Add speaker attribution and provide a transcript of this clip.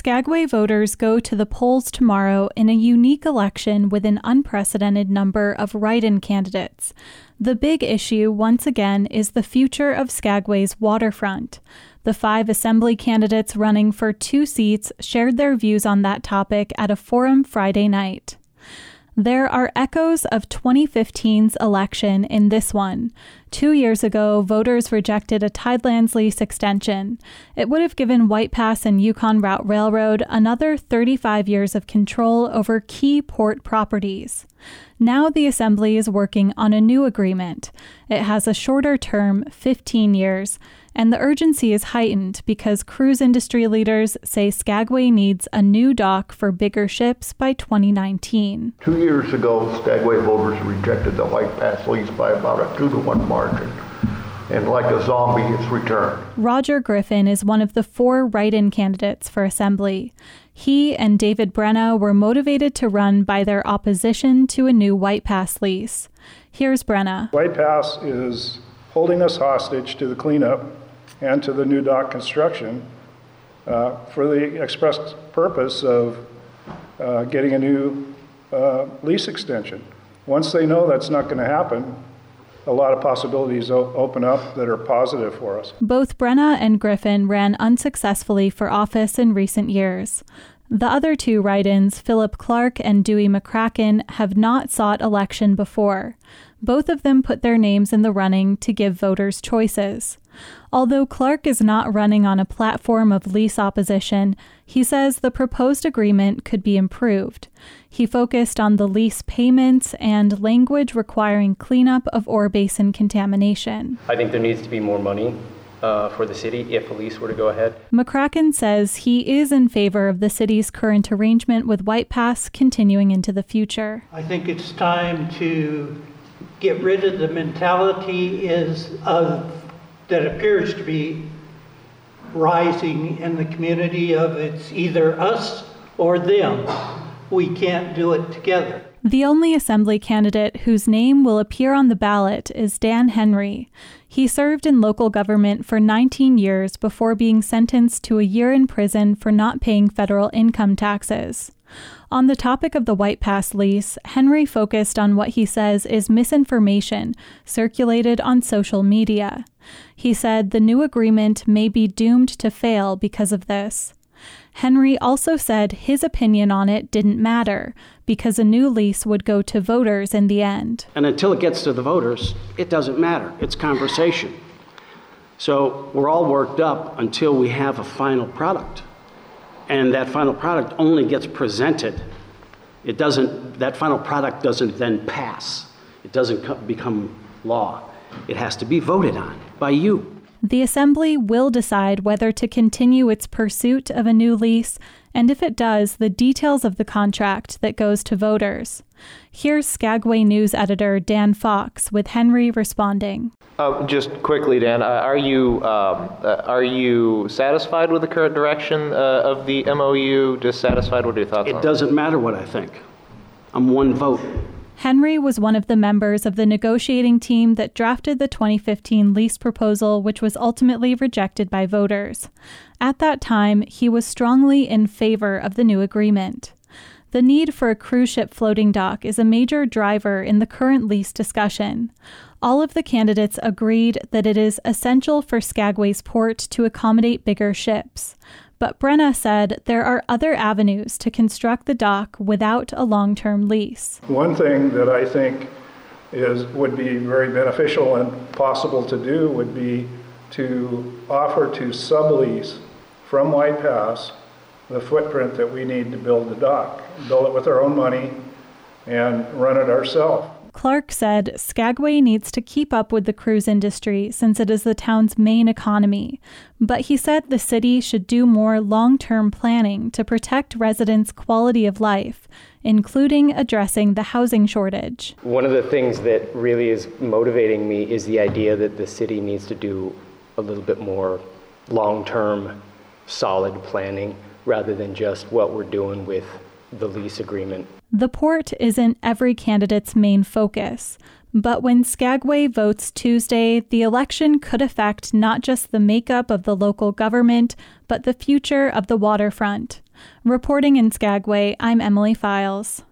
Speaker 1: Skagway voters go to the polls tomorrow in a unique election with an unprecedented number of write-in candidates. The big issue, once again, is the future of Skagway's waterfront. The 5 assembly candidates running for 2 seats shared their views on that topic at a forum Friday night. There are echoes of 2015's election in this one. 2 years ago, voters rejected a Tidelands lease extension. It would have given White Pass and Yukon Route Railroad another 35 years of control over key port properties. Now the Assembly is working on a new agreement. It has a shorter term, 15 years, and the urgency is heightened because cruise industry leaders say Skagway needs a new dock for bigger ships by 2019.
Speaker 2: 2 years ago, Skagway voters rejected the White Pass lease by about a 2-to-1 margin. And like a zombie, it's returned.
Speaker 1: Roger Griffin is one of the 4 write-in candidates for Assembly. He and David Brenna were motivated to run by their opposition to a new White Pass lease. Here's Brenna.
Speaker 3: White Pass is holding us hostage to the cleanup and to the new dock construction for the express purpose of getting a new lease extension. Once they know that's not going to happen, a lot of possibilities open up that are positive for us.
Speaker 1: Both Brenna and Griffin ran unsuccessfully for office in recent years. The other 2 write-ins, Philip Clark and Dewey McCracken, have not sought election before. Both of them put their names in the running to give voters choices. Although Clark is not running on a platform of lease opposition, he says the proposed agreement could be improved. He focused on the lease payments and language requiring cleanup of ore basin contamination.
Speaker 4: I think there needs to be more money for the city if a lease were to go ahead.
Speaker 1: McCracken says he is in favor of the city's current arrangement with White Pass continuing into the future.
Speaker 5: I think it's time to get rid of the mentality that appears to be rising in the community of it's either us or them. We can't do it together.
Speaker 1: The only Assembly candidate whose name will appear on the ballot is Dan Henry. He served in local government for 19 years before being sentenced to a year in prison for not paying federal income taxes. On the topic of the White Pass lease, Henry focused on what he says is misinformation circulated on social media. He said the new agreement may be doomed to fail because of this. Henry also said his opinion on it didn't matter because a new lease would go to voters in the end.
Speaker 6: And until it gets to the voters, it doesn't matter. It's conversation. So we're all worked up until we have a final product. And that final product only gets presented. That final product doesn't then pass. It doesn't become law. It has to be voted on by you.
Speaker 1: The Assembly will decide whether to continue its pursuit of a new lease, and if it does, the details of the contract that goes to voters. Here's Skagway News editor Dan Fox with Henry responding.
Speaker 7: Just quickly, Dan, are you satisfied with the current direction of the MOU? Dissatisfied? What are your thoughts on it?
Speaker 6: It doesn't matter what I think. I'm one vote.
Speaker 1: Henry was one of the members of the negotiating team that drafted the 2015 lease proposal, which was ultimately rejected by voters. At that time, he was strongly in favor of the new agreement. The need for a cruise ship floating dock is a major driver in the current lease discussion. All of the candidates agreed that it is essential for Skagway's port to accommodate bigger ships. But Brenna said there are other avenues to construct the dock without a long-term lease.
Speaker 3: One thing that I think would be very beneficial and possible to do would be to offer to sublease from White Pass the footprint that we need to build the dock. Build it with our own money and run it ourselves.
Speaker 1: Clark said Skagway needs to keep up with the cruise industry since it is the town's main economy, but he said the city should do more long-term planning to protect residents' quality of life, including addressing the housing shortage.
Speaker 4: One of the things that really is motivating me is the idea that the city needs to do a little bit more long-term, solid planning rather than just what we're doing with the lease agreement.
Speaker 1: The port isn't every candidate's main focus, but when Skagway votes Tuesday, the election could affect not just the makeup of the local government, but the future of the waterfront. Reporting in Skagway, I'm Emily Files.